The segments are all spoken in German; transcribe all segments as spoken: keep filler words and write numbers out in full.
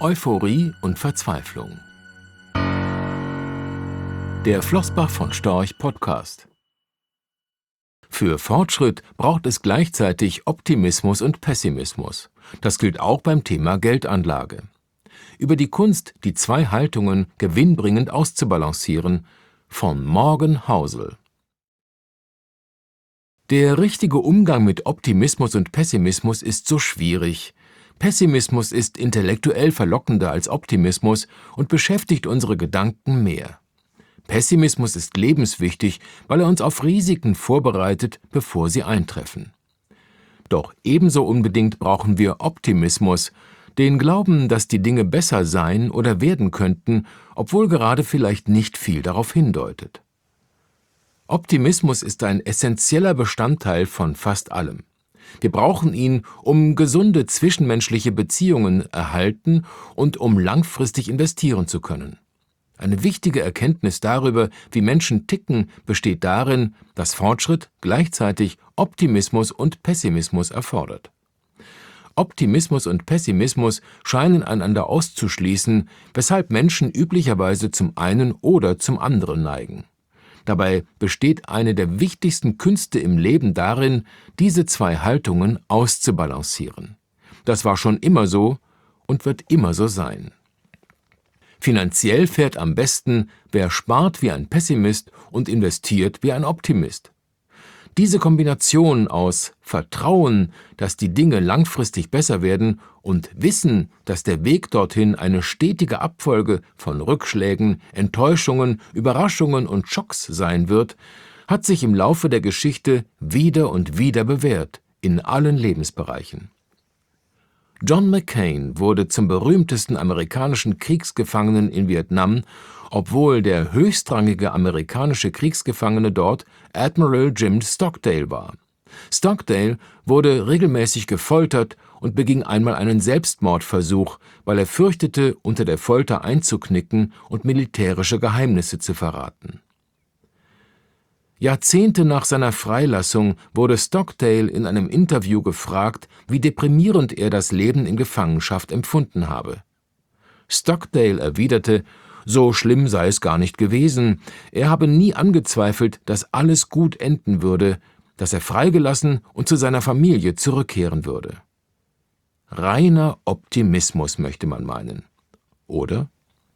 Euphorie und Verzweiflung. Der Flossbach von Storch Podcast. Für Fortschritt braucht es gleichzeitig Optimismus und Pessimismus. Das gilt auch beim Thema Geldanlage. Über die Kunst, die zwei Haltungen gewinnbringend auszubalancieren, von Morgan Housel. Der richtige Umgang mit Optimismus und Pessimismus ist so schwierig. Pessimismus ist intellektuell verlockender als Optimismus und beschäftigt unsere Gedanken mehr. Pessimismus ist lebenswichtig, weil er uns auf Risiken vorbereitet, bevor sie eintreffen. Doch ebenso unbedingt brauchen wir Optimismus, den Glauben, dass die Dinge besser sein oder werden könnten, obwohl gerade vielleicht nicht viel darauf hindeutet. Optimismus ist ein essentieller Bestandteil von fast allem. Wir brauchen ihn, um gesunde zwischenmenschliche Beziehungen erhalten und um langfristig investieren zu können. Eine wichtige Erkenntnis darüber, wie Menschen ticken, besteht darin, dass Fortschritt gleichzeitig Optimismus und Pessimismus erfordert. Optimismus und Pessimismus scheinen einander auszuschließen, weshalb Menschen üblicherweise zum einen oder zum anderen neigen. Dabei besteht eine der wichtigsten Künste im Leben darin, diese zwei Haltungen auszubalancieren. Das war schon immer so und wird immer so sein. Finanziell fährt am besten, wer spart wie ein Pessimist und investiert wie ein Optimist. Diese Kombination aus Vertrauen, dass die Dinge langfristig besser werden, und Wissen, dass der Weg dorthin eine stetige Abfolge von Rückschlägen, Enttäuschungen, Überraschungen und Schocks sein wird, hat sich im Laufe der Geschichte wieder und wieder bewährt, in allen Lebensbereichen. John McCain wurde zum berühmtesten amerikanischen Kriegsgefangenen in Vietnam, obwohl der höchstrangige amerikanische Kriegsgefangene dort Admiral Jim Stockdale war. Stockdale wurde regelmäßig gefoltert und beging einmal einen Selbstmordversuch, weil er fürchtete, unter der Folter einzuknicken und militärische Geheimnisse zu verraten. Jahrzehnte nach seiner Freilassung wurde Stockdale in einem Interview gefragt, wie deprimierend er das Leben in Gefangenschaft empfunden habe. Stockdale erwiderte, so schlimm sei es gar nicht gewesen, er habe nie angezweifelt, dass alles gut enden würde, dass er freigelassen und zu seiner Familie zurückkehren würde. Reiner Optimismus, möchte man meinen. Oder?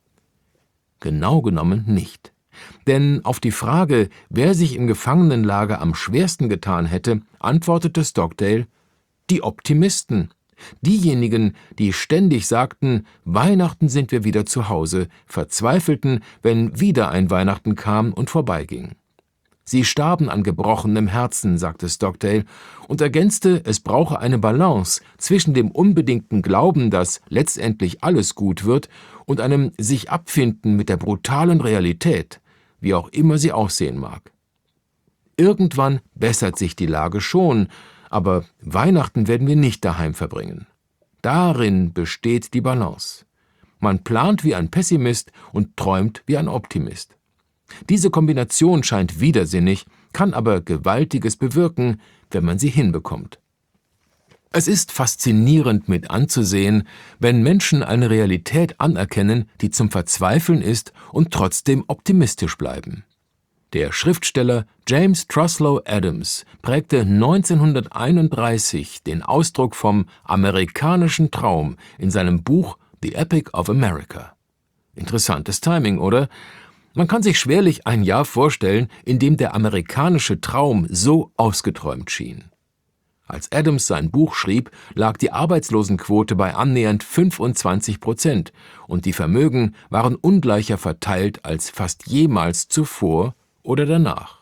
Genau genommen nicht. Denn auf die Frage, wer sich im Gefangenenlager am schwersten getan hätte, antwortete Stockdale: die Optimisten. Diejenigen, die ständig sagten, Weihnachten sind wir wieder zu Hause, verzweifelten, wenn wieder ein Weihnachten kam und vorbeiging. Sie starben an gebrochenem Herzen, sagte Stockdale und ergänzte, es brauche eine Balance zwischen dem unbedingten Glauben, dass letztendlich alles gut wird, und einem sich abfinden mit der brutalen Realität, wie auch immer sie aussehen mag. Irgendwann bessert sich die Lage schon, aber Weihnachten werden wir nicht daheim verbringen. Darin besteht die Balance. Man plant wie ein Pessimist und träumt wie ein Optimist. Diese Kombination scheint widersinnig, kann aber Gewaltiges bewirken, wenn man sie hinbekommt. Es ist faszinierend mit anzusehen, wenn Menschen eine Realität anerkennen, die zum Verzweifeln ist und trotzdem optimistisch bleiben. Der Schriftsteller James Truslow Adams prägte neunzehnhunderteinunddreißig den Ausdruck vom amerikanischen Traum in seinem Buch The Epic of America. Interessantes Timing, oder? Man kann sich schwerlich ein Jahr vorstellen, in dem der amerikanische Traum so ausgeträumt schien. Als Adams sein Buch schrieb, lag die Arbeitslosenquote bei annähernd fünfundzwanzig Prozent und die Vermögen waren ungleicher verteilt als fast jemals zuvor oder danach.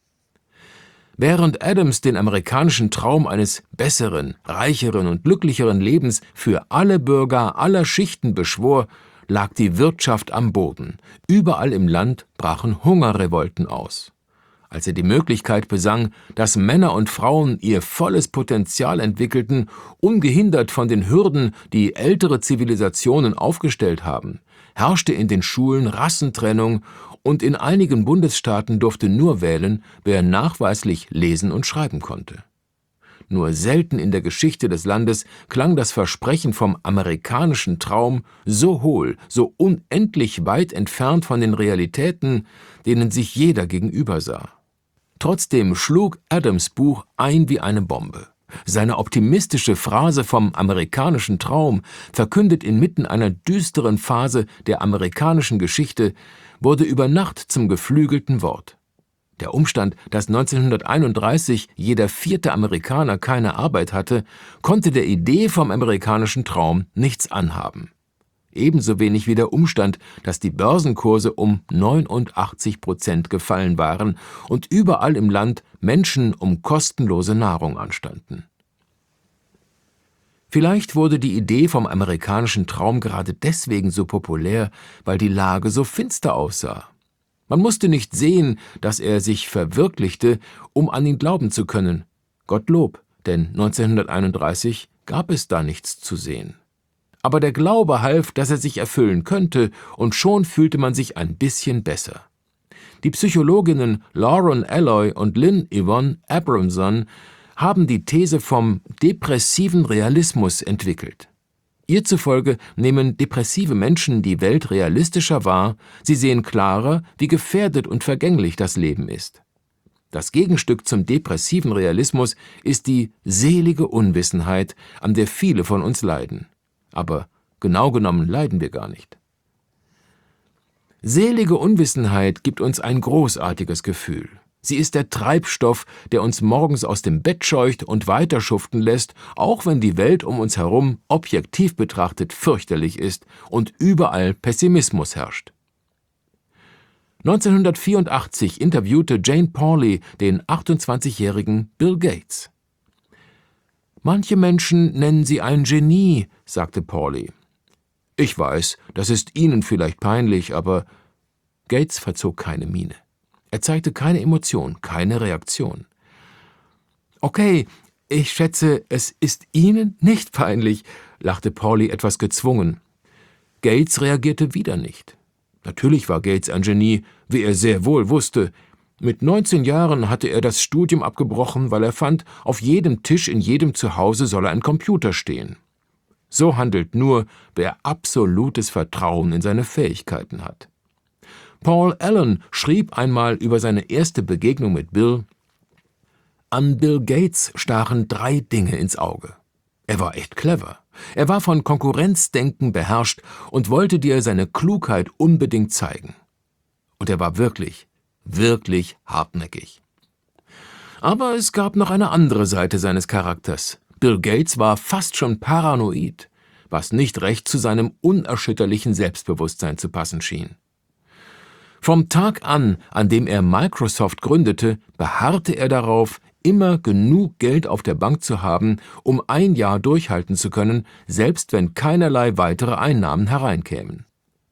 Während Adams den amerikanischen Traum eines besseren, reicheren und glücklicheren Lebens für alle Bürger aller Schichten beschwor, lag die Wirtschaft am Boden. Überall im Land brachen Hungerrevolten aus. Als er die Möglichkeit besang, dass Männer und Frauen ihr volles Potenzial entwickelten, ungehindert von den Hürden, die ältere Zivilisationen aufgestellt haben, herrschte in den Schulen Rassentrennung und in einigen Bundesstaaten durfte nur wählen, wer nachweislich lesen und schreiben konnte. Nur selten in der Geschichte des Landes klang das Versprechen vom amerikanischen Traum so hohl, so unendlich weit entfernt von den Realitäten, denen sich jeder gegenübersah. Trotzdem schlug Adams Buch ein wie eine Bombe. Seine optimistische Phrase vom amerikanischen Traum, verkündet inmitten einer düsteren Phase der amerikanischen Geschichte, wurde über Nacht zum geflügelten Wort. Der Umstand, dass neunzehnhunderteinunddreißig jeder vierte Amerikaner keine Arbeit hatte, konnte der Idee vom amerikanischen Traum nichts anhaben. Ebenso wenig wie der Umstand, dass die Börsenkurse um neunundachtzig Prozent gefallen waren und überall im Land Menschen um kostenlose Nahrung anstanden. Vielleicht wurde die Idee vom amerikanischen Traum gerade deswegen so populär, weil die Lage so finster aussah. Man musste nicht sehen, dass er sich verwirklichte, um an ihn glauben zu können. Gottlob, denn neunzehnhunderteinunddreißig gab es da nichts zu sehen. Aber der Glaube half, dass er sich erfüllen könnte, und schon fühlte man sich ein bisschen besser. Die Psychologinnen Lauren Alloy und Lynn Yvonne Abramson haben die These vom depressiven Realismus entwickelt. Ihr zufolge nehmen depressive Menschen die Welt realistischer wahr, sie sehen klarer, wie gefährdet und vergänglich das Leben ist. Das Gegenstück zum depressiven Realismus ist die selige Unwissenheit, an der viele von uns leiden. Aber genau genommen leiden wir gar nicht. Selige Unwissenheit gibt uns ein großartiges Gefühl. Sie ist der Treibstoff, der uns morgens aus dem Bett scheucht und weiterschuften lässt, auch wenn die Welt um uns herum objektiv betrachtet fürchterlich ist und überall Pessimismus herrscht. neunzehnhundertvierundachtzig interviewte Jane Pauley den achtundzwanzigjährigen Bill Gates. »Manche Menschen nennen Sie ein Genie«, sagte Pauley. »Ich weiß, das ist Ihnen vielleicht peinlich, aber…« Gates verzog keine Miene. Er zeigte keine Emotion, keine Reaktion. »Okay, ich schätze, es ist Ihnen nicht peinlich«, lachte Pauley etwas gezwungen. Gates reagierte wieder nicht. Natürlich war Gates ein Genie, wie er sehr wohl wusste. Mit neunzehn Jahren hatte er das Studium abgebrochen, weil er fand, auf jedem Tisch in jedem Zuhause solle ein Computer stehen. So handelt nur, wer absolutes Vertrauen in seine Fähigkeiten hat. Paul Allen schrieb einmal über seine erste Begegnung mit Bill: An Bill Gates stachen drei Dinge ins Auge. Er war echt clever. Er war von Konkurrenzdenken beherrscht und wollte dir seine Klugheit unbedingt zeigen. Und er war wirklich, wirklich hartnäckig. Aber es gab noch eine andere Seite seines Charakters. Bill Gates war fast schon paranoid, was nicht recht zu seinem unerschütterlichen Selbstbewusstsein zu passen schien. Vom Tag an, an dem er Microsoft gründete, beharrte er darauf, immer genug Geld auf der Bank zu haben, um ein Jahr durchhalten zu können, selbst wenn keinerlei weitere Einnahmen hereinkämen.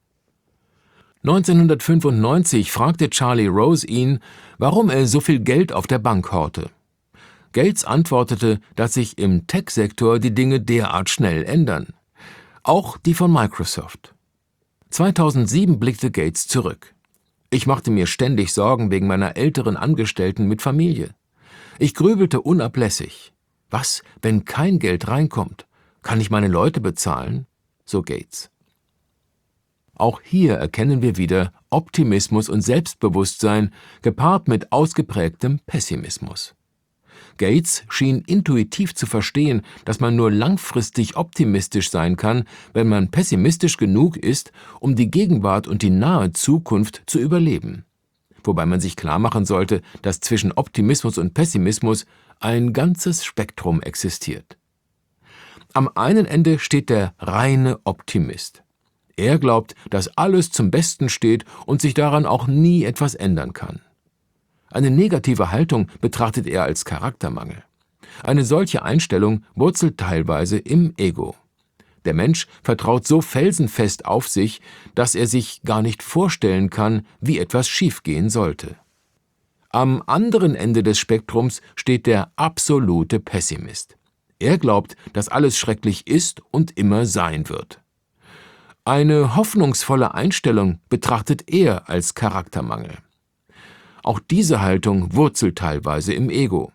neunzehnhundertfünfundneunzig fragte Charlie Rose ihn, warum er so viel Geld auf der Bank horte. Gates antwortete, dass sich im Tech-Sektor die Dinge derart schnell ändern. Auch die von Microsoft. zweitausendsieben blickte Gates zurück. Ich machte mir ständig Sorgen wegen meiner älteren Angestellten mit Familie. Ich grübelte unablässig. Was, wenn kein Geld reinkommt? Kann ich meine Leute bezahlen? So Gates. Auch hier erkennen wir wieder Optimismus und Selbstbewusstsein, gepaart mit ausgeprägtem Pessimismus. Gates schien intuitiv zu verstehen, dass man nur langfristig optimistisch sein kann, wenn man pessimistisch genug ist, um die Gegenwart und die nahe Zukunft zu überleben. Wobei man sich klarmachen sollte, dass zwischen Optimismus und Pessimismus ein ganzes Spektrum existiert. Am einen Ende steht der reine Optimist. Er glaubt, dass alles zum Besten steht und sich daran auch nie etwas ändern kann. Eine negative Haltung betrachtet er als Charaktermangel. Eine solche Einstellung wurzelt teilweise im Ego. Der Mensch vertraut so felsenfest auf sich, dass er sich gar nicht vorstellen kann, wie etwas schiefgehen sollte. Am anderen Ende des Spektrums steht der absolute Pessimist. Er glaubt, dass alles schrecklich ist und immer sein wird. Eine hoffnungsvolle Einstellung betrachtet er als Charaktermangel. Auch diese Haltung wurzelt teilweise im Ego.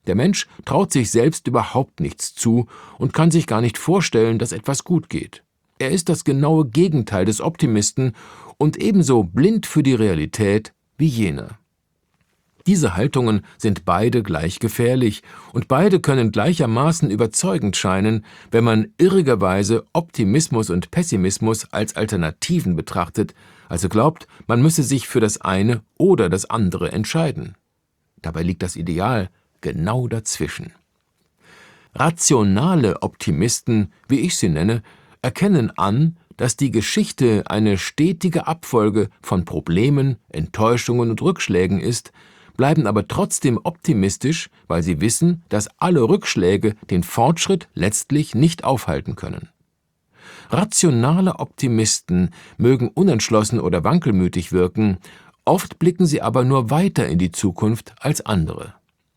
Der Mensch traut sich selbst überhaupt nichts zu und kann sich gar nicht vorstellen, dass etwas gut geht. Er ist das genaue Gegenteil des Optimisten und ebenso blind für die Realität wie jener. Diese Haltungen sind beide gleich gefährlich und beide können gleichermaßen überzeugend scheinen, wenn man irrigerweise Optimismus und Pessimismus als Alternativen betrachtet, also glaubt, man müsse sich für das eine oder das andere entscheiden. Dabei liegt das Ideal genau dazwischen. Rationale Optimisten, wie ich sie nenne, erkennen an, dass die Geschichte eine stetige Abfolge von Problemen, Enttäuschungen und Rückschlägen ist, bleiben aber trotzdem optimistisch, weil sie wissen, dass alle Rückschläge den Fortschritt letztlich nicht aufhalten können. Rationale Optimisten mögen unentschlossen oder wankelmütig wirken, oft blicken sie aber nur weiter in die Zukunft als andere.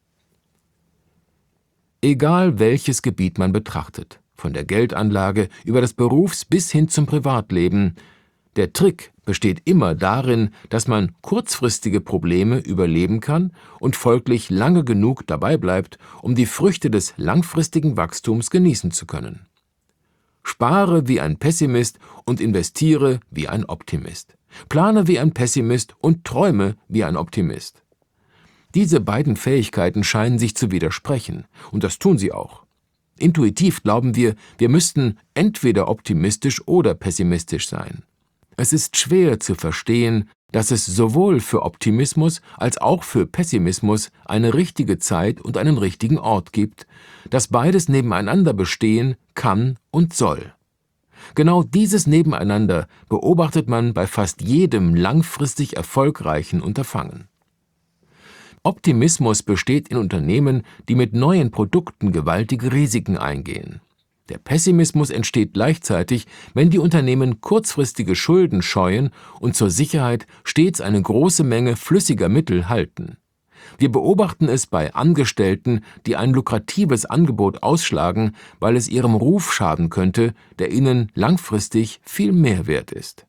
Egal welches Gebiet man betrachtet, von der Geldanlage über das Berufs- bis hin zum Privatleben, der Trick besteht immer darin, dass man kurzfristige Probleme überleben kann und folglich lange genug dabei bleibt, um die Früchte des langfristigen Wachstums genießen zu können. Spare wie ein Pessimist und investiere wie ein Optimist. Plane wie ein Pessimist und träume wie ein Optimist. Diese beiden Fähigkeiten scheinen sich zu widersprechen, und das tun sie auch. Intuitiv glauben wir, wir müssten entweder optimistisch oder pessimistisch sein. Es ist schwer zu verstehen, dass es sowohl für Optimismus als auch für Pessimismus eine richtige Zeit und einen richtigen Ort gibt, dass beides nebeneinander bestehen kann und soll. Genau dieses Nebeneinander beobachtet man bei fast jedem langfristig erfolgreichen Unterfangen. Optimismus besteht in Unternehmen, die mit neuen Produkten gewaltige Risiken eingehen. Der Pessimismus entsteht gleichzeitig, wenn die Unternehmen kurzfristige Schulden scheuen und zur Sicherheit stets eine große Menge flüssiger Mittel halten. Wir beobachten es bei Angestellten, die ein lukratives Angebot ausschlagen, weil es ihrem Ruf schaden könnte, der ihnen langfristig viel mehr wert ist.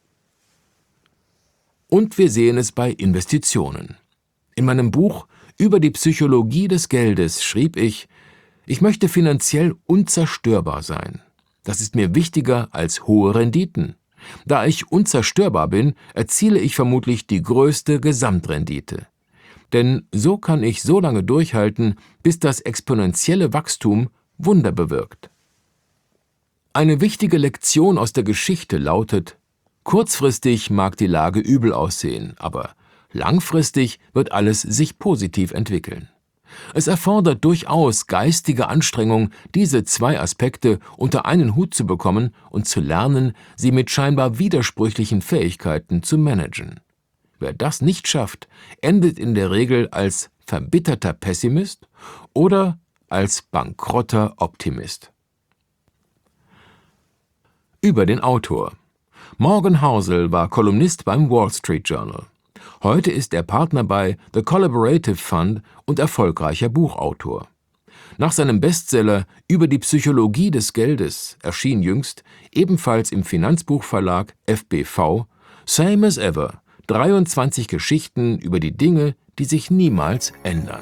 Und wir sehen es bei Investitionen. In meinem Buch Über die Psychologie des Geldes schrieb ich: Ich möchte finanziell unzerstörbar sein. Das ist mir wichtiger als hohe Renditen. Da ich unzerstörbar bin, erziele ich vermutlich die größte Gesamtrendite. Denn so kann ich so lange durchhalten, bis das exponentielle Wachstum Wunder bewirkt. Eine wichtige Lektion aus der Geschichte lautet: Kurzfristig mag die Lage übel aussehen, aber langfristig wird alles sich positiv entwickeln. Es erfordert durchaus geistige Anstrengung, diese zwei Aspekte unter einen Hut zu bekommen und zu lernen, sie mit scheinbar widersprüchlichen Fähigkeiten zu managen. Wer das nicht schafft, endet in der Regel als verbitterter Pessimist oder als bankrotter Optimist. Über den Autor. Morgan Housel war Kolumnist beim Wall Street Journal. Heute ist er Partner bei The Collaborative Fund und erfolgreicher Buchautor. Nach seinem Bestseller Über die Psychologie des Geldes erschien jüngst, ebenfalls im Finanzbuchverlag F B V, Same as Ever, dreiundzwanzig Geschichten über die Dinge, die sich niemals ändern.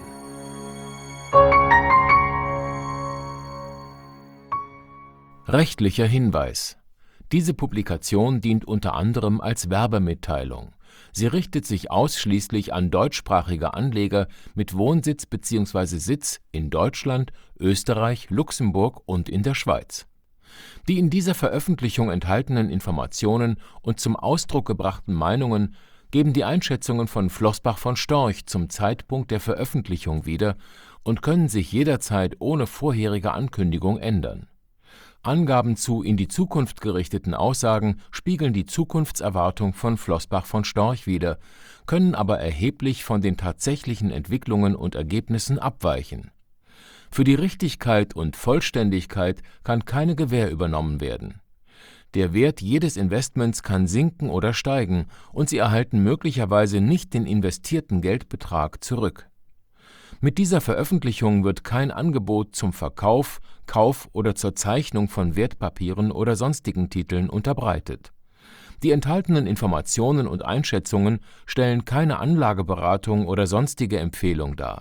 Rechtlicher Hinweis: Diese Publikation dient unter anderem als Werbemitteilung. Sie richtet sich ausschließlich an deutschsprachige Anleger mit Wohnsitz bzw. Sitz in Deutschland, Österreich, Luxemburg und in der Schweiz. Die in dieser Veröffentlichung enthaltenen Informationen und zum Ausdruck gebrachten Meinungen geben die Einschätzungen von Flossbach von Storch zum Zeitpunkt der Veröffentlichung wieder und können sich jederzeit ohne vorherige Ankündigung ändern. Angaben zu in die Zukunft gerichteten Aussagen spiegeln die Zukunftserwartung von Flossbach von Storch wider, können aber erheblich von den tatsächlichen Entwicklungen und Ergebnissen abweichen. Für die Richtigkeit und Vollständigkeit kann keine Gewähr übernommen werden. Der Wert jedes Investments kann sinken oder steigen, und Sie erhalten möglicherweise nicht den investierten Geldbetrag zurück. Mit dieser Veröffentlichung wird kein Angebot zum Verkauf, Kauf oder zur Zeichnung von Wertpapieren oder sonstigen Titeln unterbreitet. Die enthaltenen Informationen und Einschätzungen stellen keine Anlageberatung oder sonstige Empfehlung dar.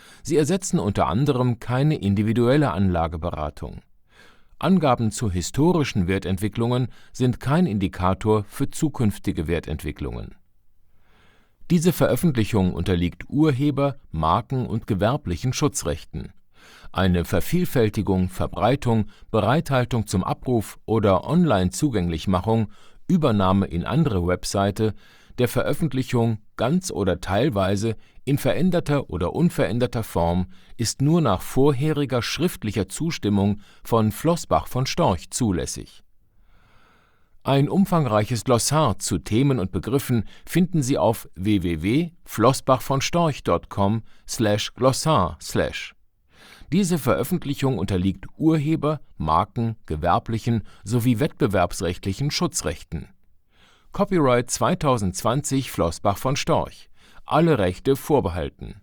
Sie ersetzen unter anderem keine individuelle Anlageberatung. Angaben zu historischen Wertentwicklungen sind kein Indikator für zukünftige Wertentwicklungen. Diese Veröffentlichung unterliegt Urheber-, Marken- und gewerblichen Schutzrechten. Eine Vervielfältigung, Verbreitung, Bereithaltung zum Abruf oder Online-Zugänglichmachung, Übernahme in andere Webseite, der Veröffentlichung ganz oder teilweise in veränderter oder unveränderter Form ist nur nach vorheriger schriftlicher Zustimmung von Floßbach von Storch zulässig. Ein umfangreiches Glossar zu Themen und Begriffen finden Sie auf w w w punkt floßbachvonstorch punkt com slash glossar slash. Diese Veröffentlichung unterliegt Urheber-, Marken-, gewerblichen sowie wettbewerbsrechtlichen Schutzrechten. Copyright zwanzig zwanzig Floßbach von Storch. Alle Rechte vorbehalten